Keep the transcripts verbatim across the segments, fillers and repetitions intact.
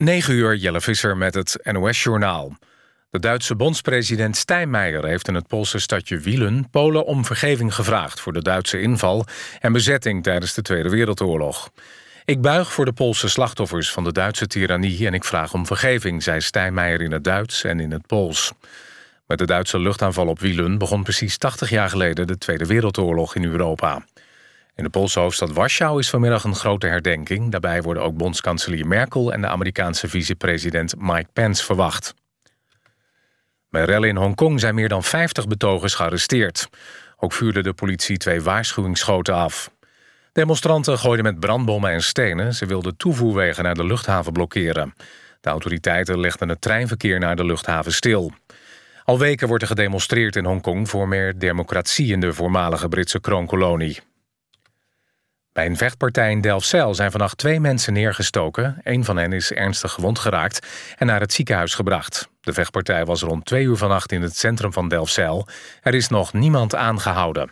negen uur, Jelle Visser met het N O S-journaal. De Duitse bondspresident Steinmeier heeft in het Poolse stadje Wielun Polen om vergeving gevraagd voor de Duitse inval en bezetting tijdens de Tweede Wereldoorlog. Ik buig voor de Poolse slachtoffers van de Duitse tirannie en ik vraag om vergeving, zei Steinmeier in het Duits en in het Pools. Met de Duitse luchtaanval op Wielun begon precies tachtig jaar geleden de Tweede Wereldoorlog in Europa. In de Poolse hoofdstad Warschau is vanmiddag een grote herdenking. Daarbij worden ook bondskanselier Merkel en de Amerikaanse vicepresident Mike Pence verwacht. Bij rellen in Hongkong zijn meer dan vijftig betogers gearresteerd. Ook vuurde de politie twee waarschuwingsschoten af. Demonstranten gooiden met brandbommen en stenen. Ze wilden toevoerwegen naar de luchthaven blokkeren. De autoriteiten legden het treinverkeer naar de luchthaven stil. Al weken wordt er gedemonstreerd in Hongkong voor meer democratie in de voormalige Britse kroonkolonie. Bij een vechtpartij in Delfzijl zijn vannacht twee mensen neergestoken. Een van hen is ernstig gewond geraakt en naar het ziekenhuis gebracht. De vechtpartij was rond twee uur vannacht in het centrum van Delfzijl. Er is nog niemand aangehouden.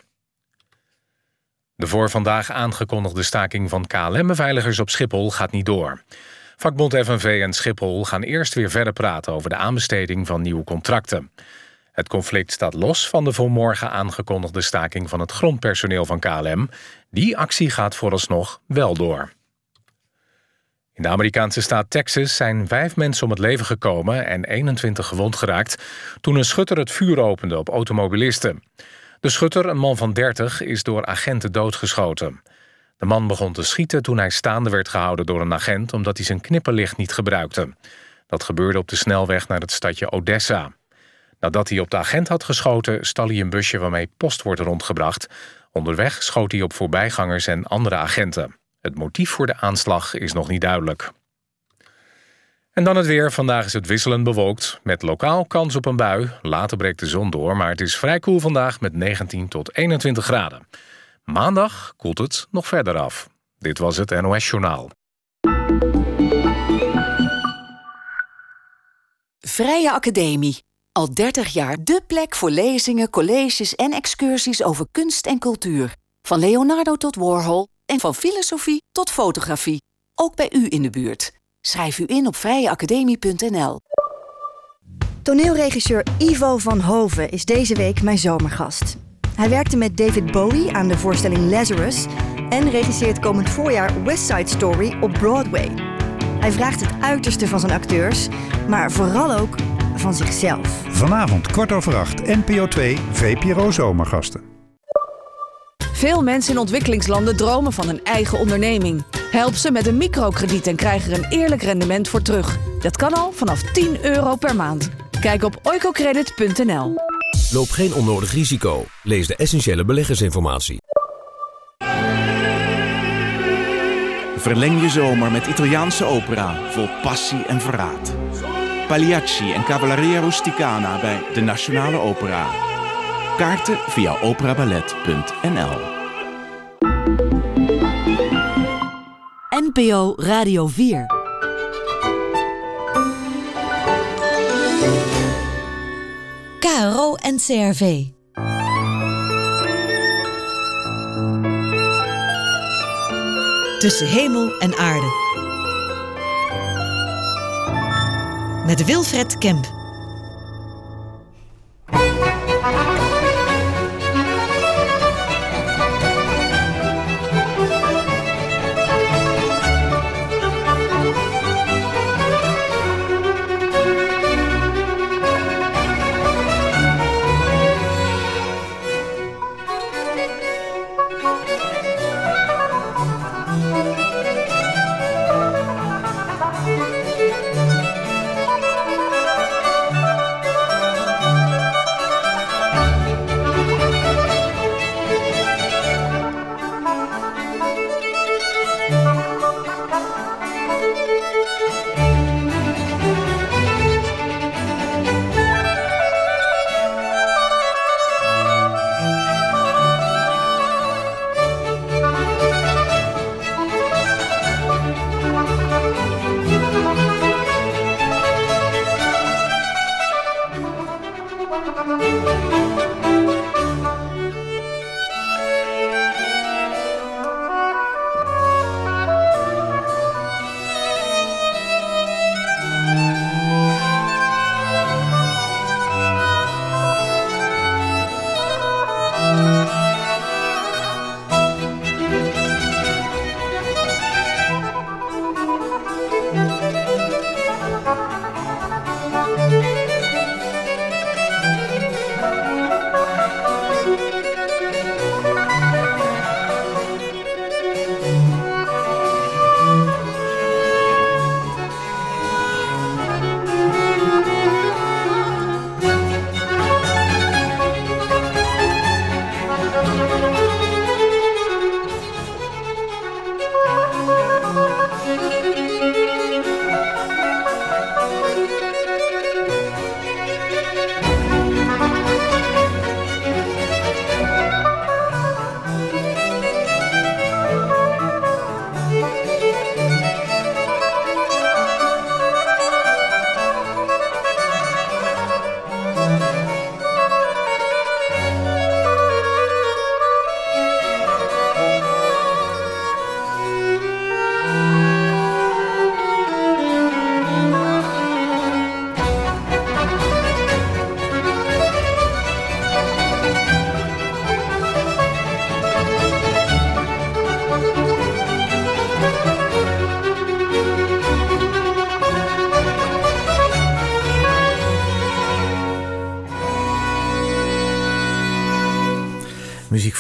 De voor vandaag aangekondigde staking van K L M-beveiligers op Schiphol gaat niet door. Vakbond F N V en Schiphol gaan eerst weer verder praten over de aanbesteding van nieuwe contracten. Het conflict staat los van de voor morgen aangekondigde staking van het grondpersoneel van K L M. Die actie gaat vooralsnog wel door. In de Amerikaanse staat Texas zijn vijf mensen om het leven gekomen en eenentwintig gewond geraakt toen een schutter het vuur opende op automobilisten. De schutter, een man van dertig, is door agenten doodgeschoten. De man begon te schieten toen hij staande werd gehouden door een agent omdat hij zijn knipperlicht niet gebruikte. Dat gebeurde op de snelweg naar het stadje Odessa. Nadat hij op de agent had geschoten, stal hij een busje waarmee post wordt rondgebracht. Onderweg schoot hij op voorbijgangers en andere agenten. Het motief voor de aanslag is nog niet duidelijk. En dan het weer. Vandaag is het wisselend bewolkt, met lokaal kans op een bui. Later breekt de zon door, maar het is vrij koel vandaag met negentien tot eenentwintig graden. Maandag koelt het nog verder af. Dit was het N O S-journaal. Vrije Academie. Al dertig jaar de plek voor lezingen, colleges en excursies over kunst en cultuur. Van Leonardo tot Warhol en van filosofie tot fotografie. Ook bij u in de buurt. Schrijf u in op vrije academie punt n l. Toneelregisseur Ivo van Hoven is deze week mijn zomergast. Hij werkte met David Bowie aan de voorstelling Lazarus en regisseert komend voorjaar West Side Story op Broadway. Hij vraagt het uiterste van zijn acteurs, maar vooral ook van zichzelf. Vanavond kwart over acht, N P O twee, V P R O Zomergasten. Veel mensen in ontwikkelingslanden dromen van een eigen onderneming. Help ze met een microkrediet en krijg er een eerlijk rendement voor terug. Dat kan al vanaf tien euro per maand. Kijk op oicocredit punt n l. Loop geen onnodig risico. Lees de essentiële beleggersinformatie. Verleng je zomer met Italiaanse opera vol passie en verraad. Pagliacci en Cavalleria Rusticana bij de Nationale Opera. Kaarten via operaballet punt n l. N P O Radio vier. K R O en C R V. Tussen hemel en aarde. Met Wilfred Kemp.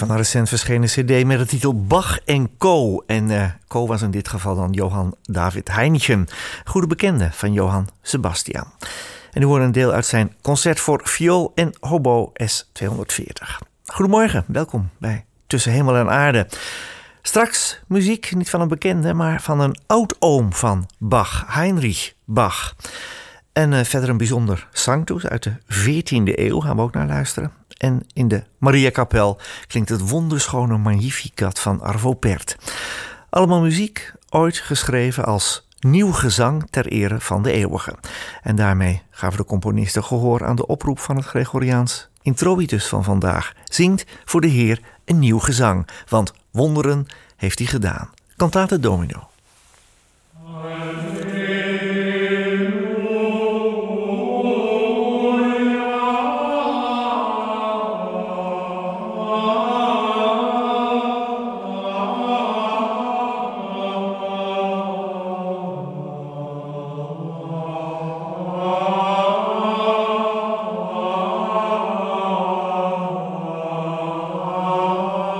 van een recent verschenen cd met de titel Bach en Co. En uh, Co was in dit geval dan Johann David Heinichen, goede bekende van Johann Sebastian. En u hoort een deel uit zijn concert voor viool en hobo S tweehonderdveertig. Goedemorgen, welkom bij Tussen Hemel en Aarde. Straks muziek, niet van een bekende, maar van een oudoom van Bach, Heinrich Bach. En uh, verder een bijzonder sanctus uit de veertiende eeuw, gaan we ook naar luisteren. En in de Mariakapel klinkt het wonderschone Magnificat van Arvo Pärt. Allemaal muziek, ooit geschreven als nieuw gezang ter ere van de eeuwige. En daarmee gaven de componisten gehoor aan de oproep van het Gregoriaans introitus van vandaag. Zingt voor de Heer een nieuw gezang, want wonderen heeft hij gedaan. Cantate Domino.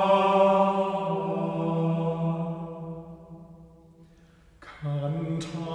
Cantate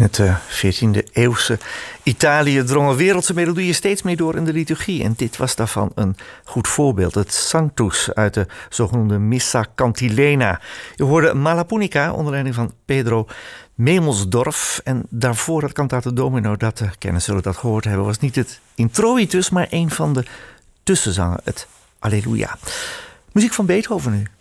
het uh, veertiende eeuwse Italië drongen wereldse melodieën steeds meer door in de liturgie. En dit was daarvan een goed voorbeeld. Het Sanctus uit de zogenoemde Missa Cantilena. Je hoorde Malapunica onder leiding van Pedro Memelsdorf. En daarvoor het Cantate Domino, dat de kennis zullen dat gehoord hebben, was niet het introitus, maar een van de tussenzangen, het Alleluia. Muziek van Beethoven nu.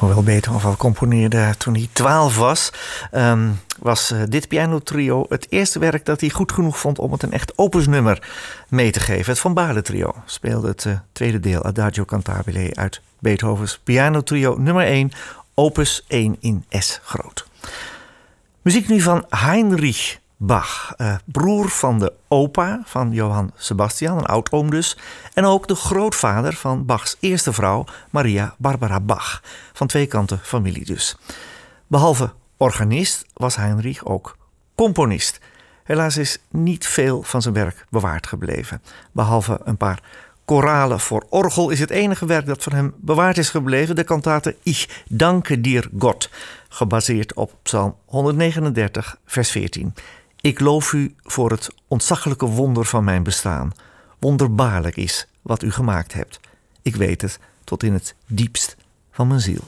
Hoewel Beethoven al componeerde toen hij twaalf was, um, was uh, dit pianotrio het eerste werk dat hij goed genoeg vond om het een echt opusnummer mee te geven. Het Van Baarle trio speelde het uh, tweede deel Adagio Cantabile uit Beethovens pianotrio nummer één, opus één in S groot. Muziek nu van Heinrich Bach, uh, broer van de opa van Johann Sebastian, een oudoom dus, en ook de grootvader van Bachs eerste vrouw, Maria Barbara Bach. Van twee kanten familie dus. Behalve organist was Heinrich ook componist. Helaas is niet veel van zijn werk bewaard gebleven. Behalve een paar koralen voor orgel is het enige werk dat van hem bewaard is gebleven de kantate Ich danke dir Gott, gebaseerd op Psalm honderdnegenendertig, vers veertien. Ik loof u voor het ontzaglijke wonder van mijn bestaan. Wonderbaarlijk is wat u gemaakt hebt. Ik weet het tot in het diepst van mijn ziel.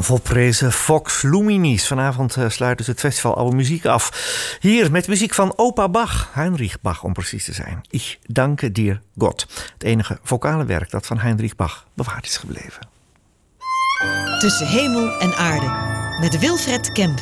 volprezen Vox Luminis. Vanavond uh, sluiten ze het festival Oude Muziek af. Hier met muziek van opa Bach, Heinrich Bach om precies te zijn. Ich danke dir Gott. Het enige vocale werk dat van Heinrich Bach bewaard is gebleven. Tussen hemel en aarde met Wilfred Kemp.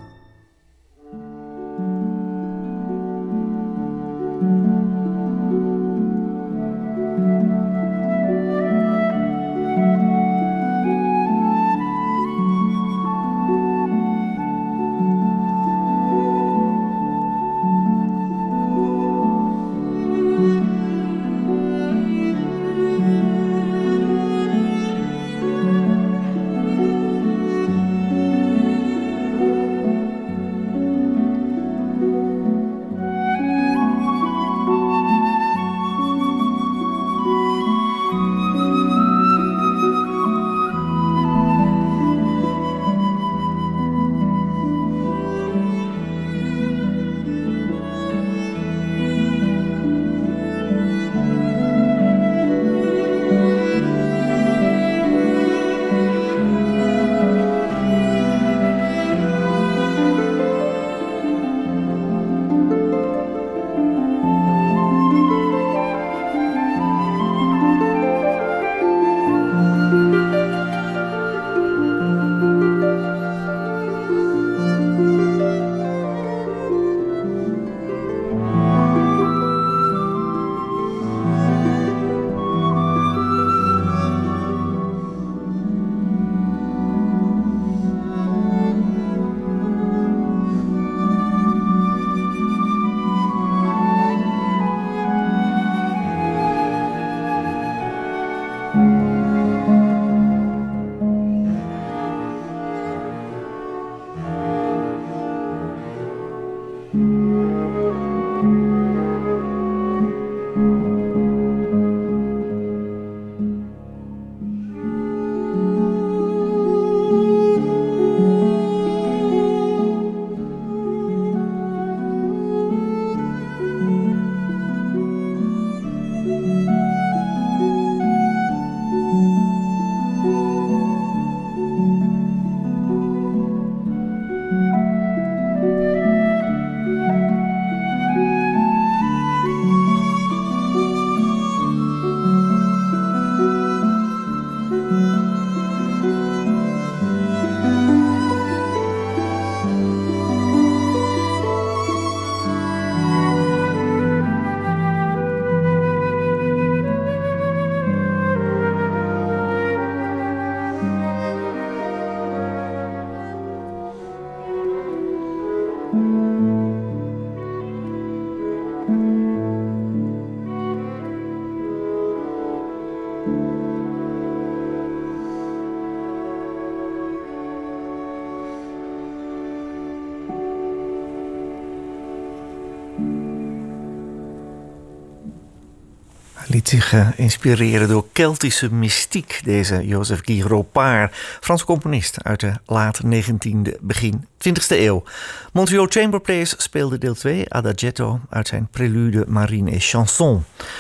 Liet zich uh, inspireren door Keltische mystiek, deze Joseph Guy Ropard, Frans componist uit de late negentiende, begin twintigste eeuw. Montreal Chamber Players speelde deel twee, Adagietto, uit zijn Prélude, Marine et Chanson.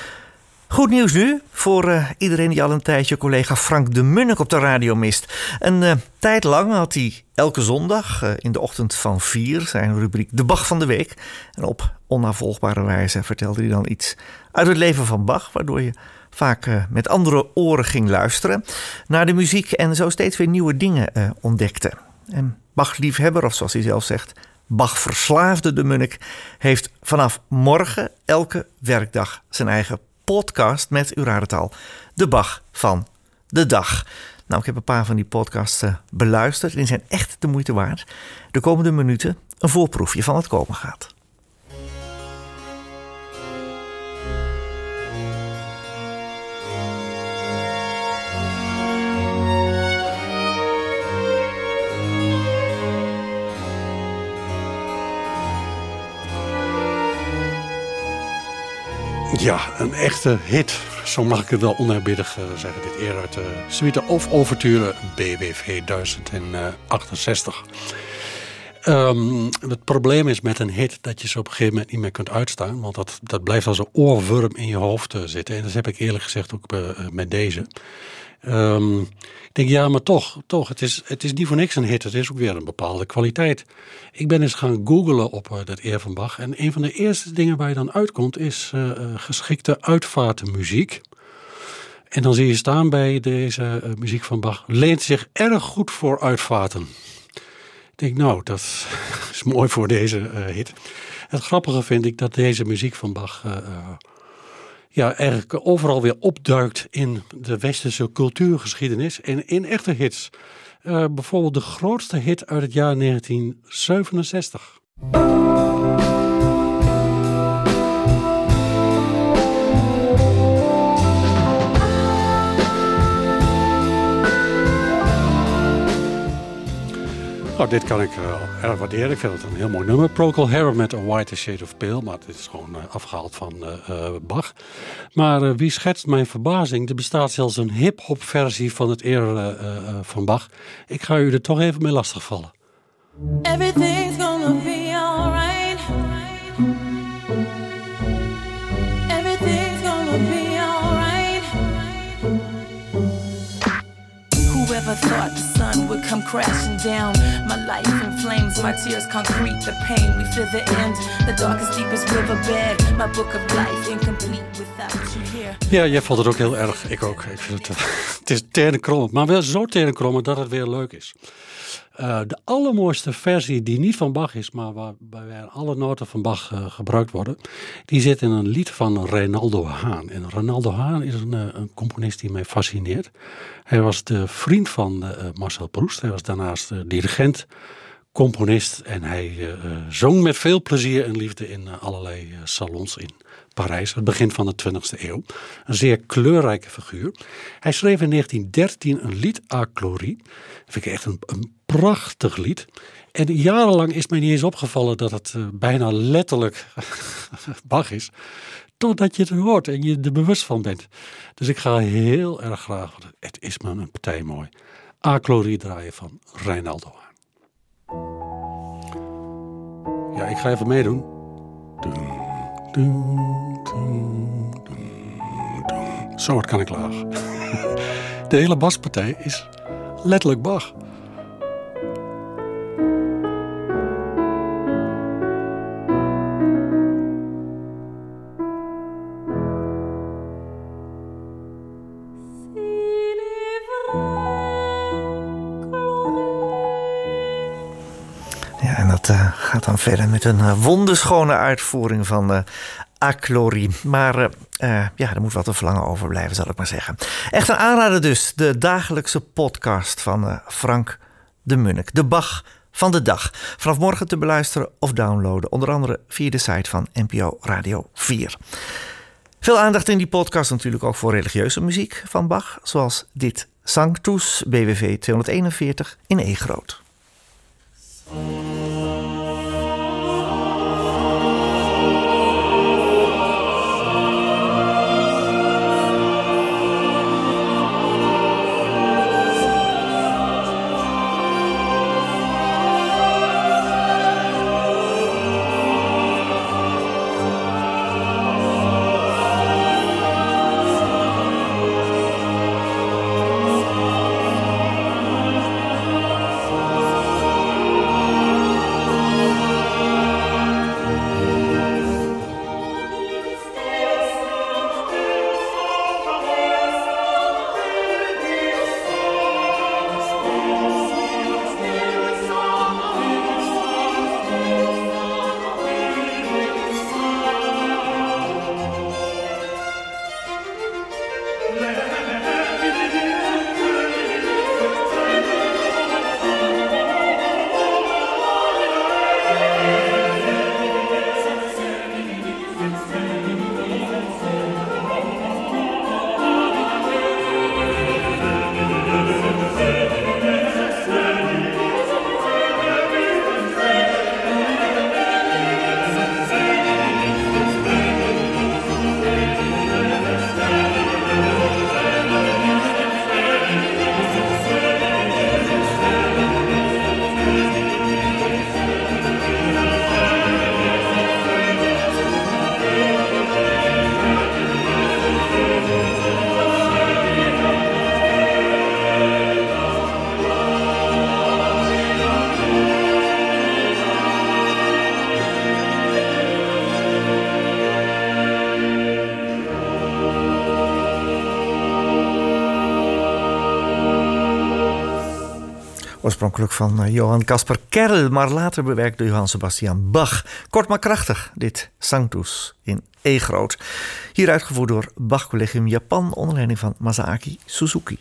Goed nieuws nu voor uh, iedereen die al een tijdje collega Frank de Munnik op de radio mist. Een uh, tijd lang had hij elke zondag uh, in de ochtend van vier zijn rubriek De Bach van de Week. En op onnavolgbare wijze vertelde hij dan iets uit het leven van Bach, waardoor je vaak uh, met andere oren ging luisteren naar de muziek en zo steeds weer nieuwe dingen uh, ontdekte. En Bach-liefhebber, of zoals hij zelf zegt, Bach-verslaafde de Munnik, heeft vanaf morgen elke werkdag zijn eigen podcast met, u raadt het al, de Bach van de dag. Nou, ik heb een paar van die podcasts uh, beluisterd en die zijn echt de moeite waard. De komende minuten een voorproefje van wat komen gaat. Ja, een echte hit. Zo mag ik het wel oneerbiedig uh, zeggen. Dit eer uit de uh, suite of overture B W V duizend achtenzestig. Um, het probleem is met een hit dat je ze op een gegeven moment niet meer kunt uitstaan. Want dat, dat blijft als een oorworm in je hoofd uh, zitten. En dat heb ik eerlijk gezegd ook uh, met deze. Um, ik denk, ja, maar toch, toch het, is, het is niet voor niks een hit. Het is ook weer een bepaalde kwaliteit. Ik ben eens gaan googlen op uh, dat eer van Bach. En een van de eerste dingen waar je dan uitkomt is uh, uh, geschikte uitvaartmuziek. En dan zie je staan bij deze uh, muziek van Bach, leent zich erg goed voor uitvaarten. Ik denk, nou, dat is mooi voor deze uh, hit. Het grappige vind ik dat deze muziek van Bach uh, uh, ja, eigenlijk overal weer opduikt in de westerse cultuurgeschiedenis en in echte hits. Uh, bijvoorbeeld de grootste hit uit het jaar negentien zevenenzestig. Nou, dit kan ik uh, erg waarderen. Ik vind het een heel mooi nummer. Procol Harum met A White Shade of Pale. Maar dit is gewoon uh, afgehaald van uh, uh, Bach. Maar uh, wie schetst mijn verbazing? Er bestaat zelfs een hip-hop versie van het eer uh, uh, van Bach. Ik ga u er toch even mee lastigvallen. Everything's gonna be alright. Everything's gonna be alright. Whoever thought the sun would come crashing down? My life in flames, my tears concrete, the pain, we feel the end. The darkest, deepest riverbed. My book of life incomplete without you here. Ja, jij vond het ook heel erg. Ik ook. Ik vind het, uh, het is tenenkrommend, maar wel zo tenenkrommend dat het weer leuk is. Uh, de allermooiste versie die niet van Bach is, maar waarbij alle noten van Bach uh, gebruikt worden, die zit in een lied van Reynaldo Haan. En Reynaldo Haan is een, uh, een componist die mij fascineert. Hij was de vriend van uh, Marcel Proust. Hij was daarnaast uh, dirigent, componist en hij uh, zong met veel plezier en liefde in uh, allerlei uh, salons in Parijs, het begin van de twintigste eeuw. Een zeer kleurrijke figuur. Hij schreef in negentien dertien een lied, A Glorie. Dat vind ik echt een, een prachtig lied. En jarenlang is mij niet eens opgevallen dat het uh, bijna letterlijk Bach is. Totdat je het hoort en je er bewust van bent. Dus ik ga heel erg graag, want het is me een partij mooi, A Glorie draaien van Reynaldo Haan. Ja, ik ga even meedoen. Doem, doem, doem, doem, doem. Zo hard kan ik laag. De hele baspartij is letterlijk Bach. Ja, en dat uh, gaat dan verder met een uh, wonderschone uitvoering van uh, A Glorie. Maar uh, uh, ja, er moet wat te verlangen overblijven, zal ik maar zeggen. Echt een aanrader dus, de dagelijkse podcast van uh, Frank de Munnik. De Bach van de dag. Vanaf morgen te beluisteren of downloaden. Onder andere via de site van N P O Radio vier. Veel aandacht in die podcast natuurlijk ook voor religieuze muziek van Bach. Zoals dit Sanctus B W V tweehonderdeenenveertig in E groot. Oorspronkelijk van uh, Johann Caspar Kerl, maar later bewerkt door Johann Sebastian Bach. Kort maar krachtig, dit Sanctus in E groot. Hier uitgevoerd door Bach Collegium Japan onder leiding van Masaaki Suzuki.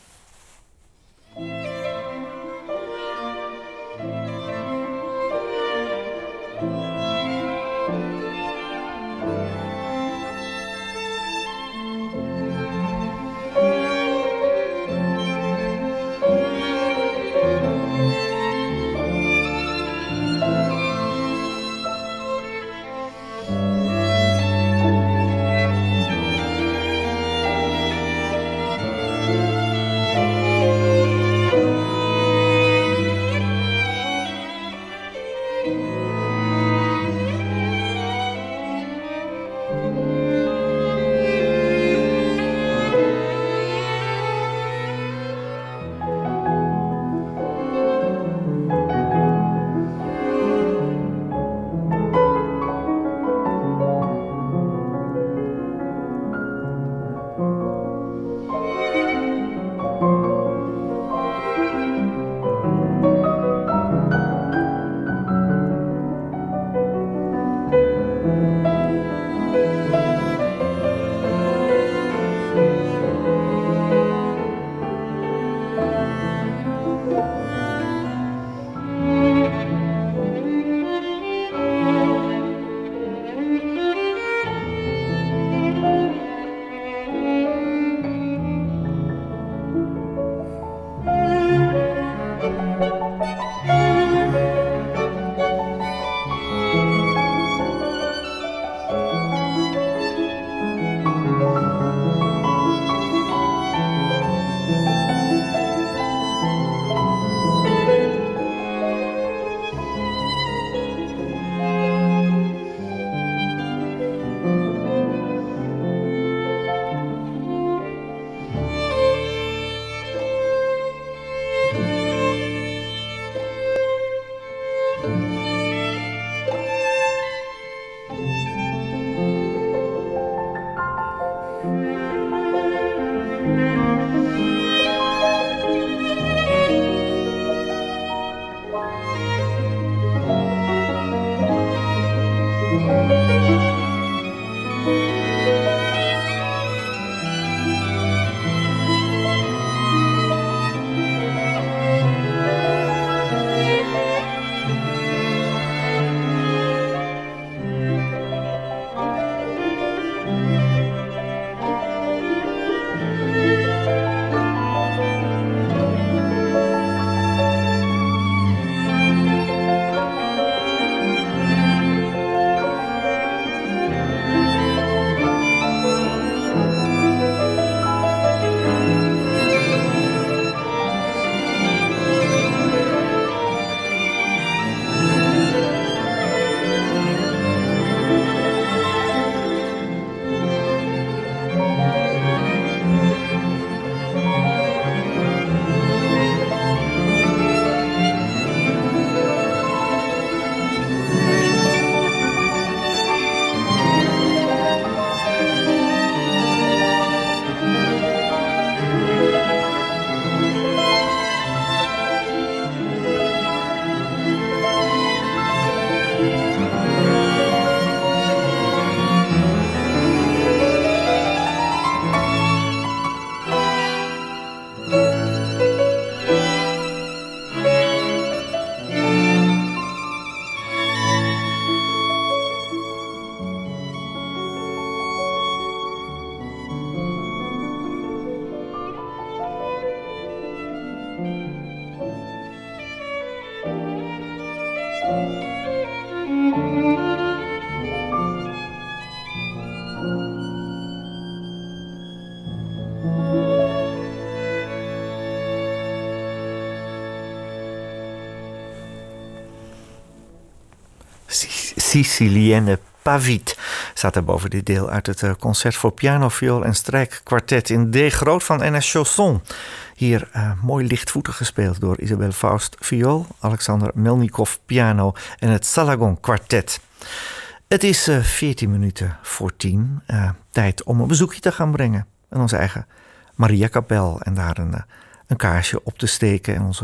Sicilienne Pavit staat er boven dit deel uit het concert voor piano, viool en strijkkwartet in D groot van N S Chausson. Hier uh, mooi lichtvoetig gespeeld door Isabelle Faust viool, Alexander Melnikov piano en het Salagon kwartet. Het is uh, veertien minuten voor tien. Uh, tijd om een bezoekje te gaan brengen aan onze eigen Mariakapel en daar een, uh, een kaarsje op te steken en onze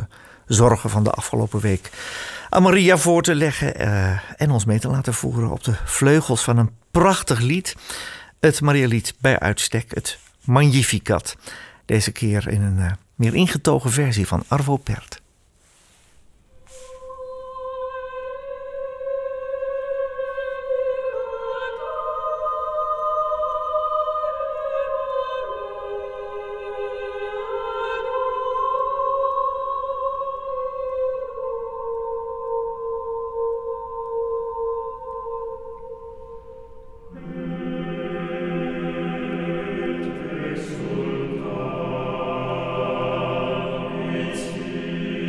zorgen van de afgelopen week aan Maria voor te leggen uh, en ons mee te laten voeren op de vleugels van een prachtig lied. Het Marialied bij uitstek, het Magnificat. Deze keer in een uh, meer ingetogen versie van Arvo Pärt. It's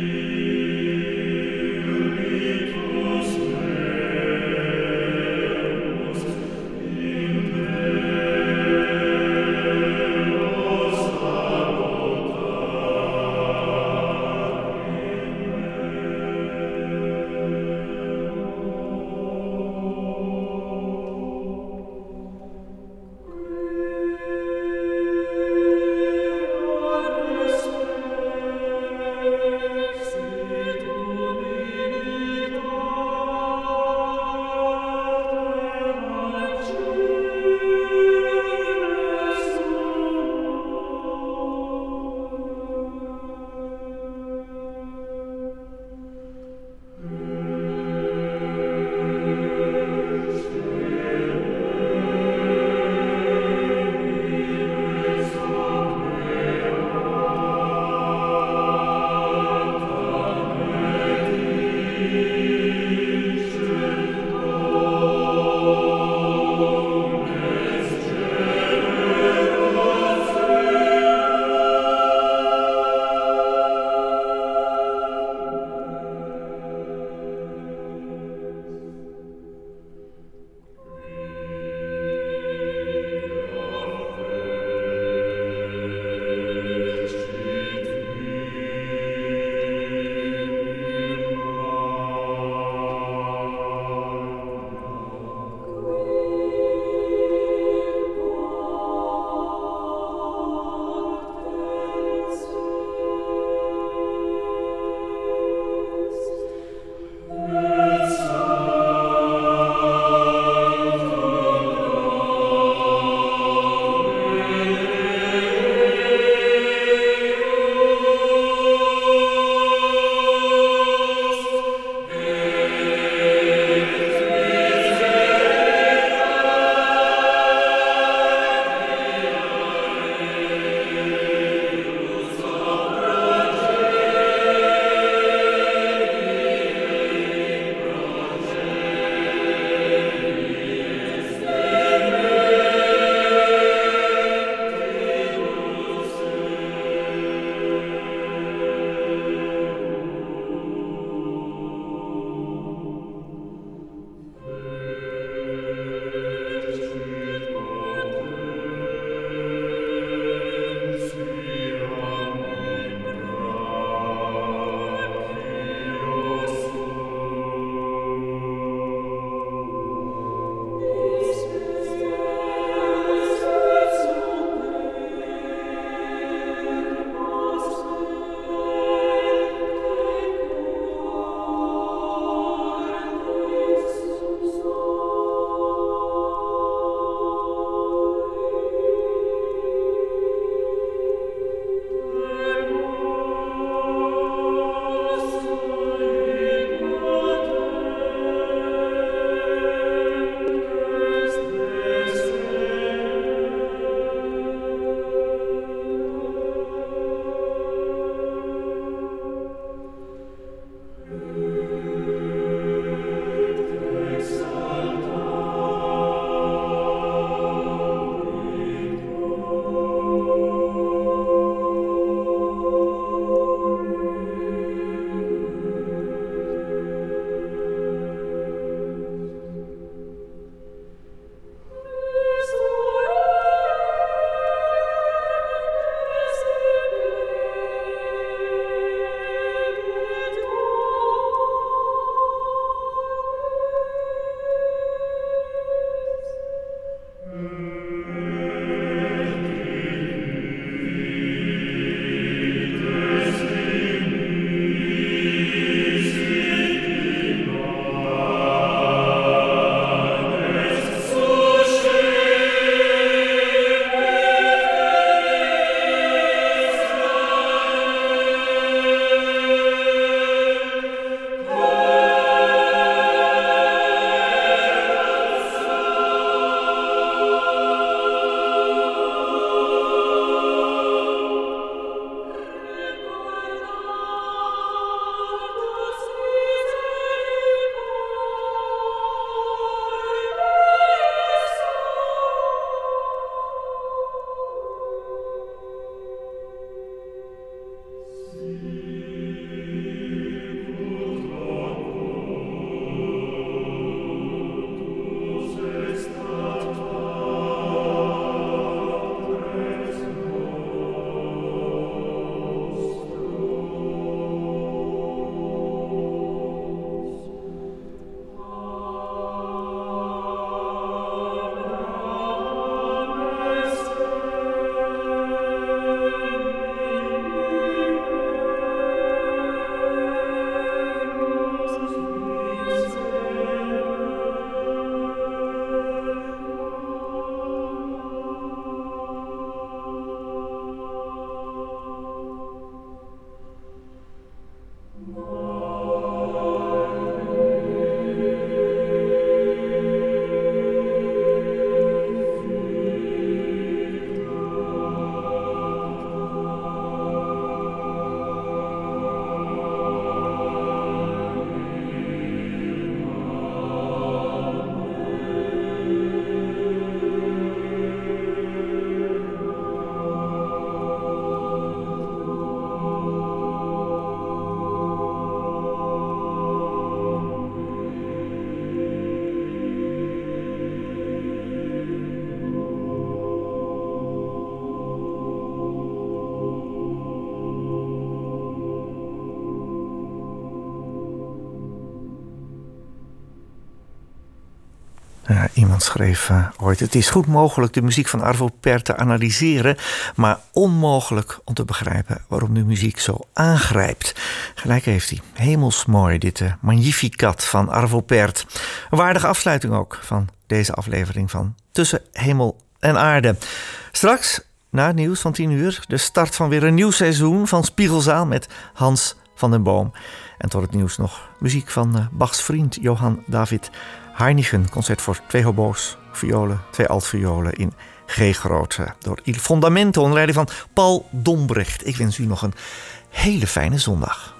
Uh, iemand schreef uh, ooit: het is goed mogelijk de muziek van Arvo Pärt te analyseren, maar onmogelijk om te begrijpen waarom de muziek zo aangrijpt. Gelijk heeft hij. Hemelsmooi, dit uh, Magnificat van Arvo Pärt. Een waardige afsluiting ook van deze aflevering van Tussen Hemel en Aarde. Straks, na het nieuws van tien uur, de start van weer een nieuw seizoen van Spiegelzaal met Hans van den Boom. En tot het nieuws nog muziek van uh, Bachs vriend Johann David Heinichen. Concert voor twee hobo's, violen, twee altviolen in G-groot. Door Il Fondamento onder leiding van Paul Dombrecht. Ik wens u nog een hele fijne zondag.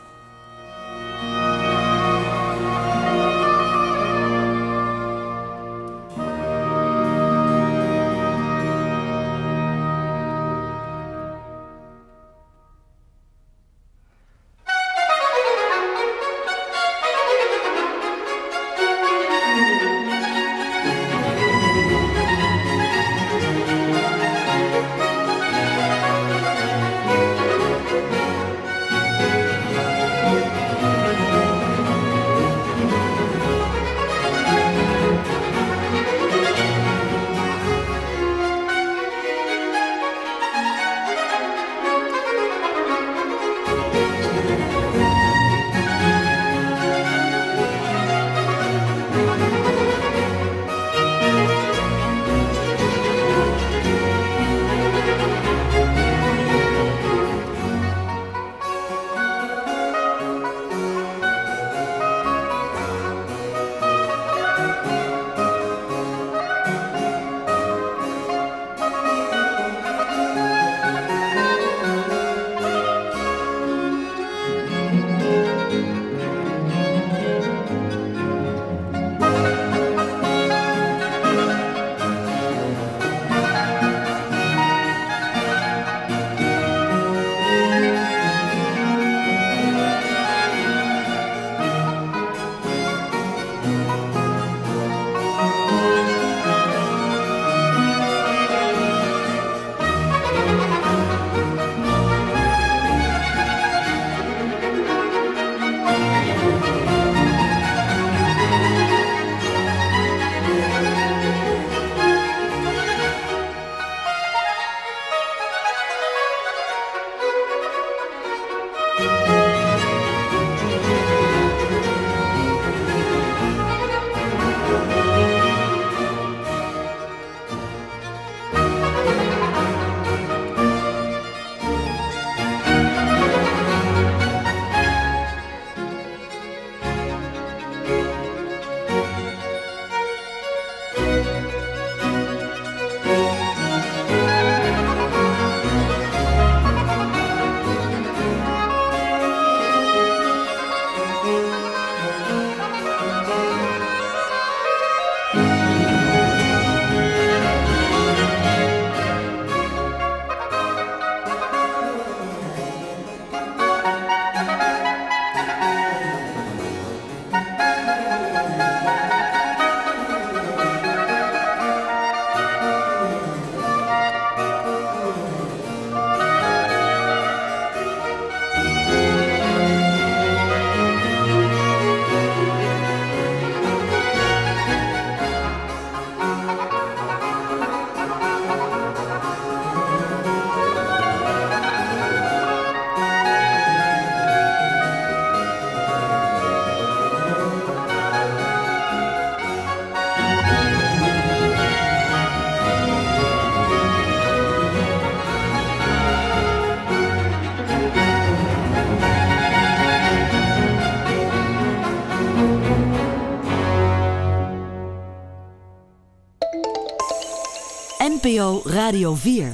N P O Radio vier.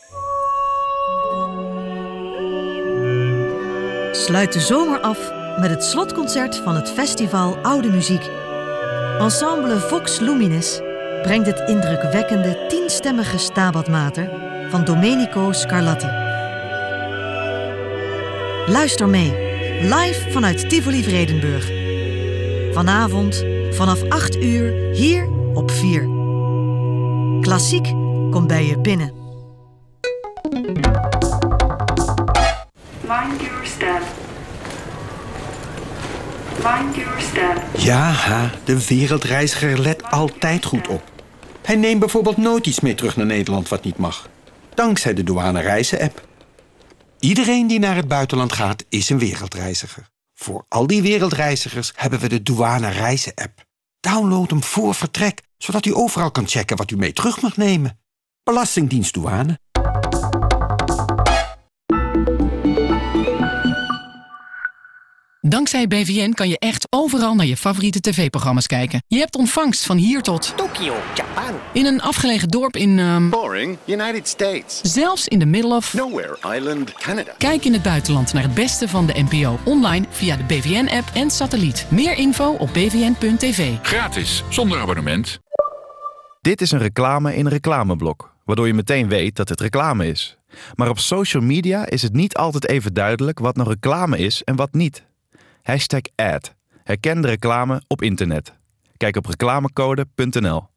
Sluit de zomer af met het slotconcert van het festival Oude Muziek. Ensemble Vox Luminis brengt het indrukwekkende tienstemmige Stabat Mater van Domenico Scarlatti. Luister mee, live vanuit Tivoli Vredenburg. Vanavond vanaf acht uur hier op vier. Klassiek komt bij je binnen. Mind your step. Find your step. Ja, de wereldreiziger let altijd goed op. Hij neemt bijvoorbeeld nooit iets mee terug naar Nederland wat niet mag. Dankzij de Douane Reizen-app. Iedereen die naar het buitenland gaat, is een wereldreiziger. Voor al die wereldreizigers hebben we de Douane Reizen-app. Download hem voor vertrek, zodat u overal kan checken wat u mee terug mag nemen. Belastingdienst Douane. Dankzij B V N kan je echt overal naar je favoriete tv-programma's kijken. Je hebt ontvangst van hier tot Tokio, Japan. In een afgelegen dorp in... Um... Boring, United States. Zelfs in the middle of... Nowhere Island, Canada. Kijk in het buitenland naar het beste van de N P O. Online via de B V N-app en satelliet. Meer info op b v n punt t v. Gratis, zonder abonnement. Dit is een reclame in een reclameblok, waardoor je meteen weet dat het reclame is. Maar op social media is het niet altijd even duidelijk wat nou reclame is en wat niet. Hashtag ad. Herken de reclame op internet. Kijk op reclamecode punt n l.